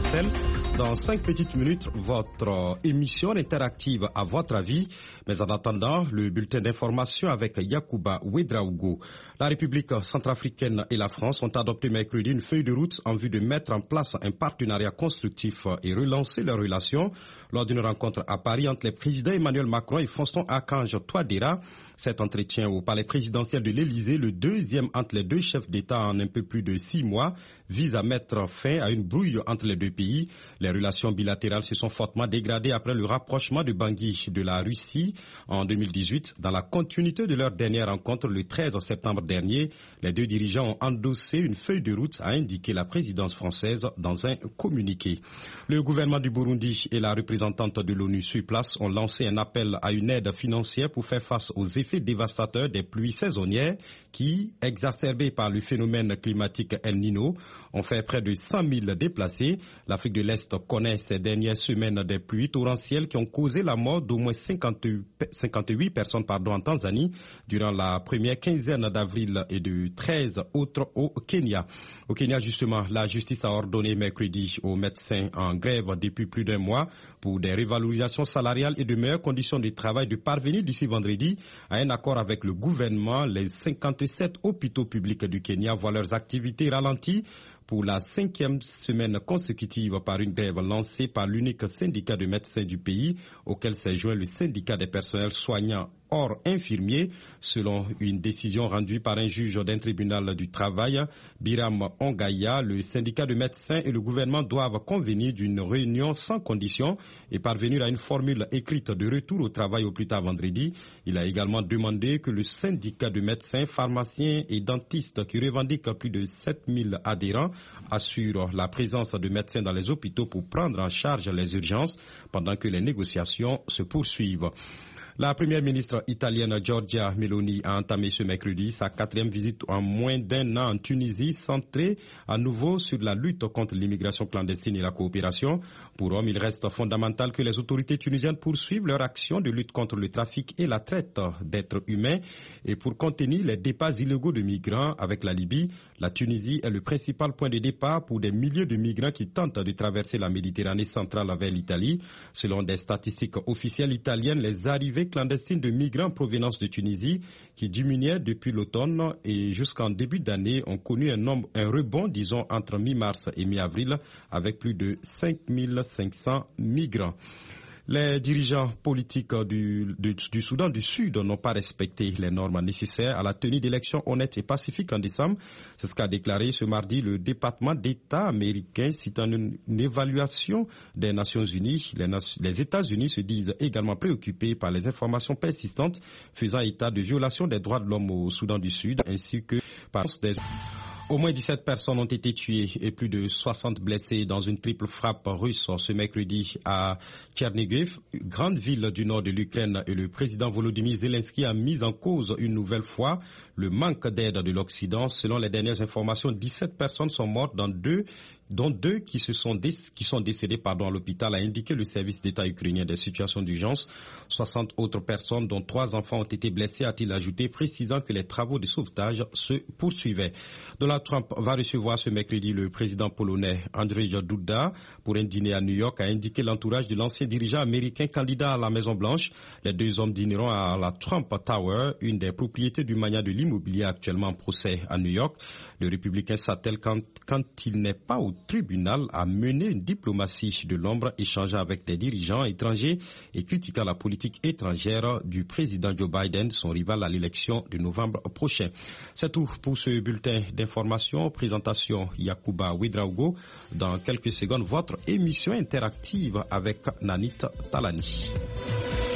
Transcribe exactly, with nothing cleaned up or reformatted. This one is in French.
universelle. Dans cinq petites minutes, votre émission interactive à votre avis. Mais en attendant, le bulletin d'information avec Yacouba Ouedraogo. La République centrafricaine et la France ont adopté mercredi une feuille de route en vue de mettre en place un partenariat constructif et relancer leurs relations. Lors d'une rencontre à Paris entre les présidents Emmanuel Macron et Faustin Archange Touadéra, cet entretien au palais présidentiel de l'Élysée, le deuxième entre les deux chefs d'État en un peu plus de six mois, vise à mettre fin à une brouille entre les deux pays. Les relations bilatérales se sont fortement dégradées après le rapprochement de Bangui de la Russie en deux mille dix-huit. Dans la continuité de leur dernière rencontre le treize septembre dernier, les deux dirigeants ont endossé une feuille de route, a indiqué la présidence française dans un communiqué. Le gouvernement du Burundi et la représentante de l'ONU sur place ont lancé un appel à une aide financière pour faire face aux effets dévastateurs des pluies saisonnières qui, exacerbées par le phénomène climatique El Niño, ont fait près de cent mille déplacés. L'Afrique de l'Est connaît ces dernières semaines des pluies torrentielles qui ont causé la mort d'au moins cinquante-huit personnes pardon, en Tanzanie durant la première quinzaine d'avril et de treize autres au Kenya. Au Kenya, justement, la justice a ordonné mercredi aux médecins en grève depuis plus d'un mois pour des revalorisations salariales et de meilleures conditions de travail de parvenir d'ici vendredi à un accord avec le gouvernement. Les cinquante-sept hôpitaux publics du Kenya voient leurs activités ralenties pour la cinquième semaine consécutive par une grève lancée par l'unique syndicat de médecins du pays, auquel s'est joint le syndicat des personnels soignants hors infirmiers, selon une décision rendue par un juge d'un tribunal du travail. Biram Ongaya, le syndicat de médecins et le gouvernement doivent convenir d'une réunion sans condition et parvenir à une formule écrite de retour au travail au plus tard vendredi. Il a également demandé que le syndicat de médecins, pharmaciens et dentistes qui revendiquent plus de sept mille adhérents assure la présence de médecins dans les hôpitaux pour prendre en charge les urgences pendant que les négociations se poursuivent. La première ministre italienne Giorgia Meloni a entamé ce mercredi sa quatrième visite en moins d'un an en Tunisie, centrée à nouveau sur la lutte contre l'immigration clandestine et la coopération. Pour Rome, il reste fondamental que les autorités tunisiennes poursuivent leur action de lutte contre le trafic et la traite d'êtres humains. Et pour contenir les départs illégaux de migrants avec la Libye, la Tunisie est le principal point de départ pour des milliers de migrants qui tentent de traverser la Méditerranée centrale vers l'Italie. Selon des statistiques officielles italiennes, les arrivées clandestines de migrants en provenance de Tunisie qui diminuaient depuis l'automne et jusqu'en début d'année ont connu un, nombre, un rebond, disons, entre mi-mars et mi-avril avec plus de cinq mille cinq cents migrants. Les dirigeants politiques du, du, du Soudan du Sud n'ont pas respecté les normes nécessaires à la tenue d'élections honnêtes et pacifiques en décembre. C'est ce qu'a déclaré ce mardi le département d'État américain citant une, une évaluation des Nations Unies. Les, les États-Unis se disent également préoccupés par les informations persistantes faisant état de violations des droits de l'homme au Soudan du Sud ainsi que par des... Au moins dix-sept personnes ont été tuées et plus de soixante blessées dans une triple frappe russe ce mercredi à Tchernigiv, grande ville du nord de l'Ukraine, et le président Volodymyr Zelensky a mis en cause une nouvelle fois le manque d'aide de l'Occident. Selon les dernières informations, dix-sept personnes sont mortes dans deux dont deux qui se sont dé- qui sont décédés pardon à l'hôpital, a indiqué le service d'État ukrainien des situations d'urgence. soixante autres personnes, dont trois enfants, ont été blessées, a-t-il ajouté, précisant que les travaux de sauvetage se poursuivaient. Donald Trump va recevoir ce mercredi le président polonais Andrzej Duda pour un dîner à New York, a indiqué l'entourage de l'ancien dirigeant américain candidat à la Maison-Blanche. Les deux hommes dîneront à la Trump Tower, une des propriétés du magnat de l'immobilier actuellement en procès à New York. Le républicain s'attelle quand, quand il n'est pas au tribunal à mener une diplomatie de l'ombre, échangeant avec des dirigeants étrangers et critiquant la politique étrangère du président Joe Biden, son rival à l'élection de novembre prochain. C'est tout pour ce bulletin d'information. Présentation Yacouba Ouedraogo. Dans quelques secondes, votre émission interactive avec Nanit Talani.